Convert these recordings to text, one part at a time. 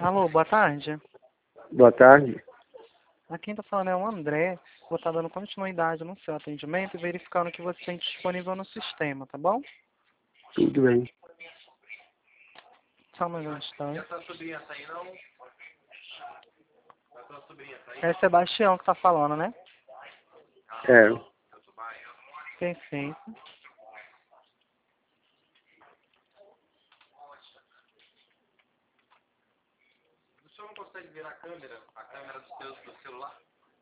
Alô, boa tarde. Boa tarde. Aqui quem tá falando é o André. Vou estar dando continuidade no seu atendimento e verificando o que você tem disponível no sistema, tá bom? Tudo bem. Só mais um instante. Essa sobrinha tá aí, não? Essa sobrinha tá aí? É Sebastião que tá falando, né? É, Perfeito. O senhor não consegue ver a câmera do celular?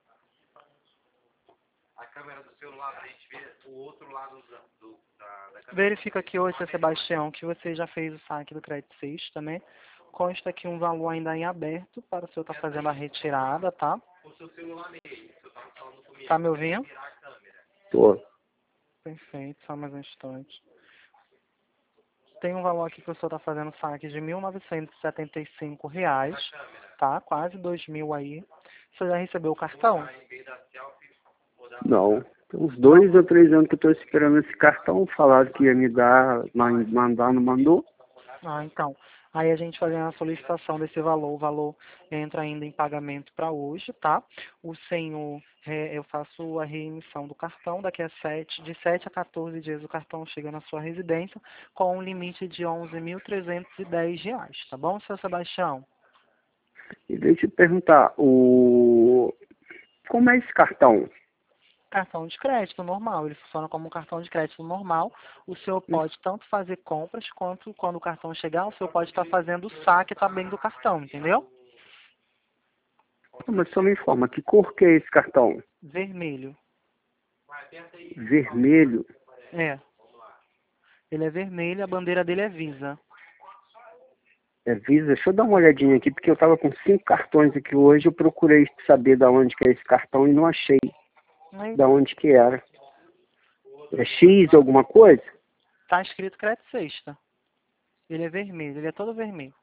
A câmera do celular pra gente ver o outro lado da câmera. Verifica aqui hoje, seu Sebastião, que você já fez o saque do crédito sexta, né? Consta aqui um valor ainda em aberto para o senhor estar fazendo a retirada, tá? O seu celular nele, o senhor tava falando comigo. Tá me ouvindo? Virar a câmera. tô. Perfeito, só mais um instante. Tem um valor aqui que o senhor está fazendo saque de R$ 1.975, tá? Quase 2.000 aí. O senhor já recebeu o cartão? Em vez da selfie, vou dar Não. Tem uns 2 ou 3 anos que eu tô esperando esse cartão. Falaram que ia me dar, mas mandar, não mandou. Ah, então. Aí a gente fazendo a solicitação desse valor, o valor entra ainda em pagamento para hoje, tá? O senhor, eu faço a reemissão do cartão, daqui a de 7 a 14 dias o cartão chega na sua residência com um limite de R$ 11.310, tá bom, seu Sebastião? E deixa eu te perguntar, como é esse cartão? Cartão de crédito normal, ele funciona como um cartão de crédito normal. O senhor pode tanto fazer compras, quanto quando o cartão chegar, o senhor pode estar fazendo o saque também do cartão, entendeu? Mas só me informa, que cor que é esse cartão? Vermelho. Vermelho? É. Ele é vermelho, a bandeira dele é Visa. É Visa? Deixa eu dar uma olhadinha aqui, porque eu tava com 5 cartões aqui hoje. Eu procurei saber da onde que é esse cartão e não achei Aí da onde que era. É X alguma coisa? tá escrito crédito sexta. Ele é vermelho, ele é todo vermelho.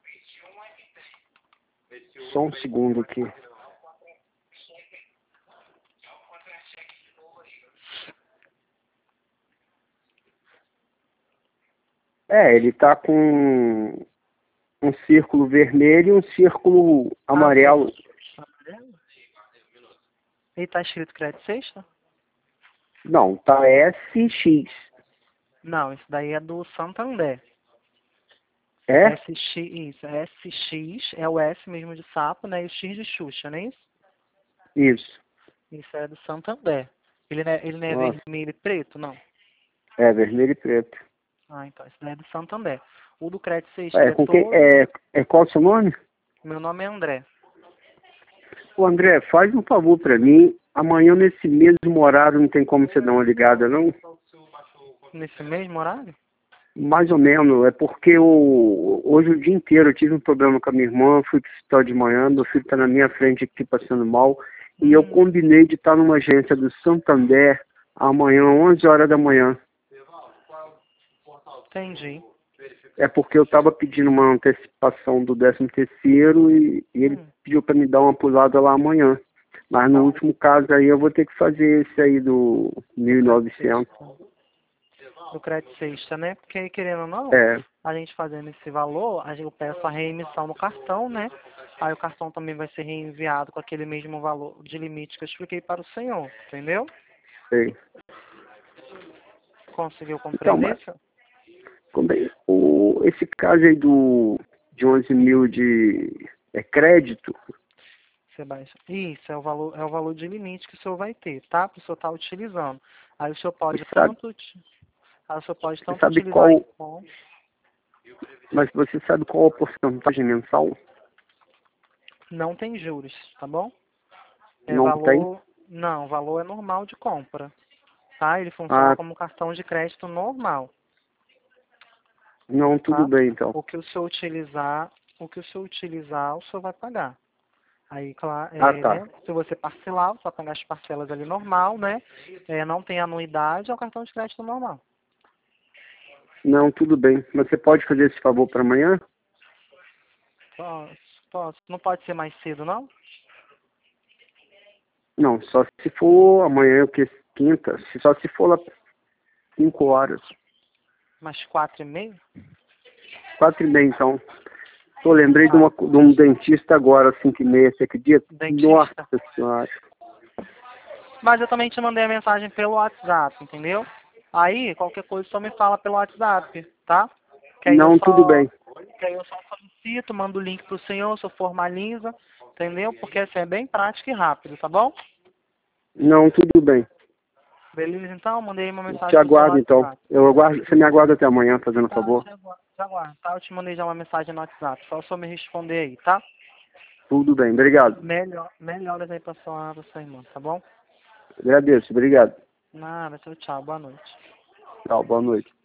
Só um segundo aqui. É, ele tá com um círculo vermelho e um círculo amarelo. Amarelo? Ele tá escrito crédito sexta? Não, tá SX. Não, isso daí é do Santander. É? SX, isso, SX é o S mesmo de sapo, né? E o X de Xuxa, não é isso? Isso. Isso é do Santander. Ele não é Nossa, vermelho e preto, não? é vermelho e preto. Ah, então, esse daí é do Santander. O do crédito sexta, ele É, é com quem? todo... É qual o seu nome? Meu nome é André. Ô André, faz um favor pra mim. Amanhã nesse mesmo horário não tem como você dar uma ligada, não? Nesse mesmo horário? Mais ou menos, é porque hoje o dia inteiro eu tive um problema com a minha irmã, fui pro hospital de manhã, meu filho tá na minha frente aqui passando mal, e eu combinei de estar numa agência do Santander amanhã, 11 horas da manhã. Entendi. É porque eu estava pedindo uma antecipação do 13º e ele pediu para me dar uma pulada lá amanhã. Mas no último caso aí eu vou ter que fazer esse aí do 1.900. Do crédito sexta, né? Porque aí, querendo ou não, É, a gente fazendo esse valor, eu peço a reemissão no cartão, né? Aí o cartão também vai ser reenviado com aquele mesmo valor de limite que eu expliquei para o senhor, entendeu? sei. Conseguiu Então, compreender mas isso? esse caso aí de 11 mil de crédito, Sebastião? Isso, é o valor de limite que o senhor vai ter, tá? Para o senhor estar utilizando. Aí o senhor pode você sabe, utilizar em compra. mas você sabe qual a porcentagem mensal? Não tem juros, tá bom? É Não tem? valor. Não, o valor é normal de compra. Tá? Ele funciona Ah, como um cartão de crédito normal. não, tudo Tá? bem então. O que o senhor utilizar, o senhor vai pagar. Aí, claro, Ah, tá. né? Se você parcelar, você vai pagar as parcelas ali normal, né? Não tem anuidade, é o cartão de crédito normal. Não, tudo bem. Mas você pode fazer esse favor para amanhã? Posso, posso. Não pode ser mais cedo, não? Não, só se for amanhã, o que? Quinta? Só se for lá 5 horas. Mais 4h30? 4h30, então. Eu lembrei de um dentista agora, 5h30, você acredita? Dentista. Nossa senhora. Mas eu também te mandei a mensagem pelo WhatsApp, entendeu? Aí, qualquer coisa só me fala pelo WhatsApp, tá? Não, tudo bem. Que aí eu só solicito, mando o link pro senhor, só formaliza, entendeu? Porque assim é bem prático e rápido, tá bom? Não, tudo bem. Beleza, então? Mandei uma mensagem Te pro seu aguardo, então. WhatsApp. Eu aguardo, você me aguarda até amanhã, fazendo Tá, favor. te aguardo, tá? Eu te mandei já uma mensagem no WhatsApp, só me responder aí, tá? Tudo bem, obrigado. Melhoras aí pra sua irmã, tá bom? Agradeço, obrigado. Nada, tchau, boa noite. Tchau, boa noite.